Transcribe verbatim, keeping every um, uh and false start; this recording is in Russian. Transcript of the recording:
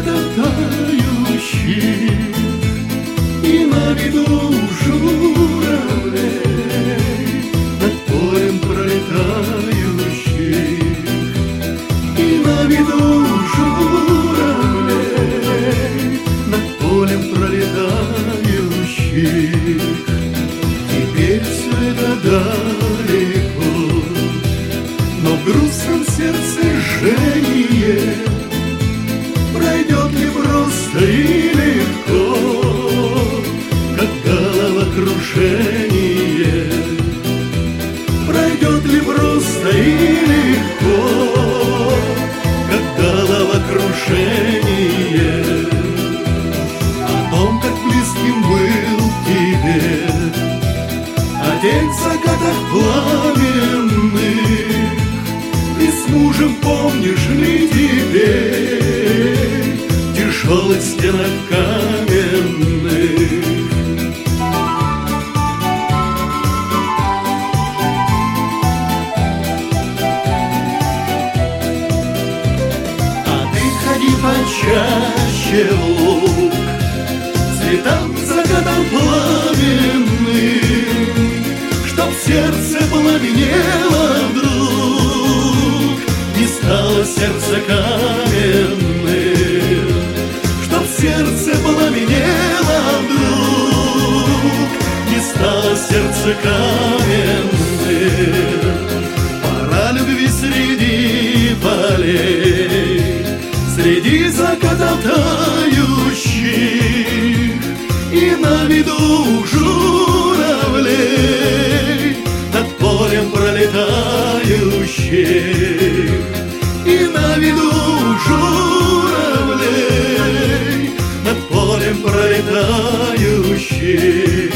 тающих и на виду журавлей над полем пролетающих, и на виду журавлей над полем пролетающих. Теперь все это далеко, но в грустном сердце жжение пройдет ли просто и легко, как головокружение. Пройдет ли просто и легко, как головокружение. О том, как близким был тебе, о тех закатах пламенных, ты с мужем помнишь ли теперь тяжелых стенах каменных? А ты ходи почаще в луг, цветам закатам пламенным, чтоб сердце пламенело вдруг, не стало сердце каменным, чтоб сердце пламенело вдруг, не стало сердце каменным. Пора любви среди полей, среди закатов тающих, и на виду журавлей над полем пролетающих, и на виду журавлей над полем пролетающих.